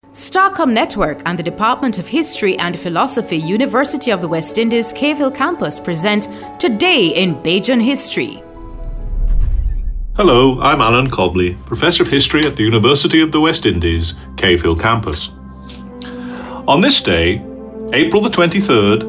Starcom Network and the Department of History and Philosophy, University of the West Indies, Cave Hill Campus present Today in Bajan History. Hello, I'm Alan Cobley, Professor of History at the University of the West Indies, Cave Hill Campus. On this day, April the 23rd,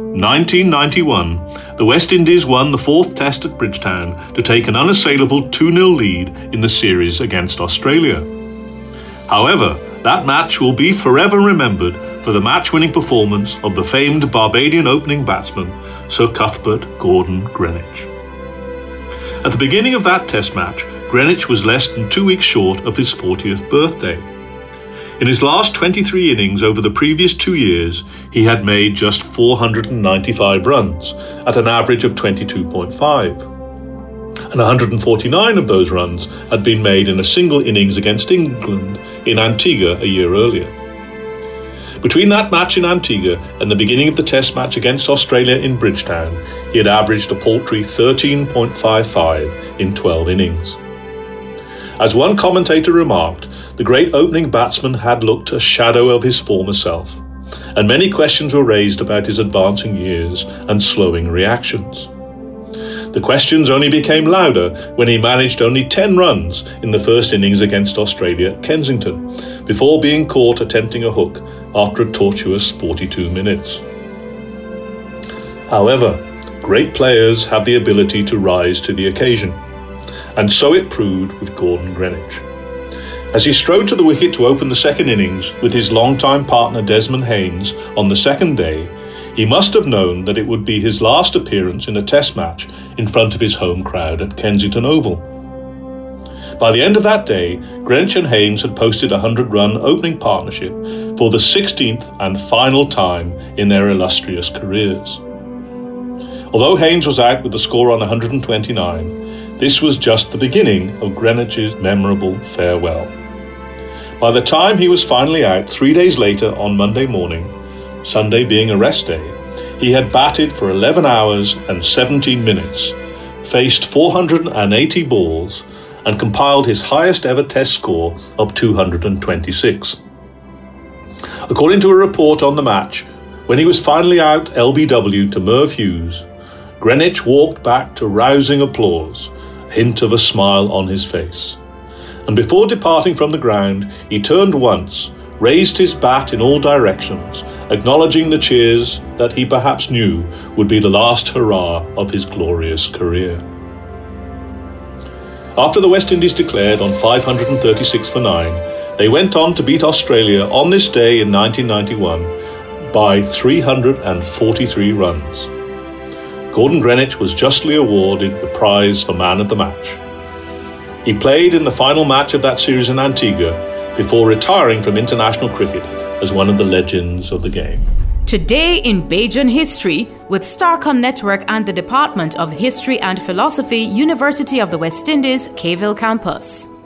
1991, the West Indies won the fourth test at Bridgetown to take an unassailable 2-0 lead in the series against Australia. However, that match will be forever remembered for the match-winning performance of the famed Barbadian opening batsman, Sir Cuthbert Gordon Greenwich. At the beginning of that test match, Greenwich was less than 2 weeks short of his 40th birthday. In his last 23 innings over the previous 2 years, he had made just 495 runs at an average of 22.5. And 149 of those runs had been made in a single innings against England in Antigua a year earlier. Between that match in Antigua and the beginning of the test match against Australia in Bridgetown, he had averaged a paltry 13.55 in 12 innings. As one commentator remarked, the great opening batsman had looked a shadow of his former self, and many questions were raised about his advancing years and slowing reactions. The questions only became louder when he managed only 10 runs in the first innings against Australia at Kensington, before being caught attempting a hook after a tortuous 42 minutes. However, great players have the ability to rise to the occasion, and so it proved with Gordon Greenwich. As he strode to the wicket to open the second innings with his longtime partner Desmond Haynes on the second day, he must have known that it would be his last appearance in a test match in front of his home crowd at Kensington Oval. By the end of that day, Greenwich and Haynes had posted a 100-run opening partnership for the 16th and final time in their illustrious careers. Although Haynes was out with the score on 129, this was just the beginning of Greenwich's memorable farewell. By the time he was finally out 3 days later on Monday morning, Sunday being a rest day, he had batted for 11 hours and 17 minutes, faced 480 balls, and compiled his highest ever test score of 226. According to a report on the match, when he was finally out LBW to Merv Hughes, Greenwich walked back to rousing applause, a hint of a smile on his face. And before departing from the ground, he turned once, raised his bat in all directions, acknowledging the cheers that he perhaps knew would be the last hurrah of his glorious career. After the West Indies declared on 536 for 9, they went on to beat Australia on this day in 1991 by 343 runs. Gordon Greenwich was justly awarded the prize for man of the match. He played in the final match of that series in Antigua before retiring from international cricket as one of the legends of the game. Today in Bajan History with Starcom Network and the Department of History and Philosophy, University of the West Indies, Cave Hill Campus.